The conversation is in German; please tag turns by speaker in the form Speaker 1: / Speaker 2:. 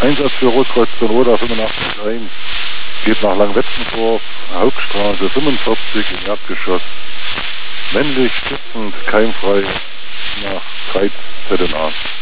Speaker 1: Einsatz für Rotkreuz zur Roda 85.1 geht nach Langwetzentorf, Hauptstraße 45 im Erdgeschoss. Männlich, sitzend, keimfrei, nach 3 ZNA.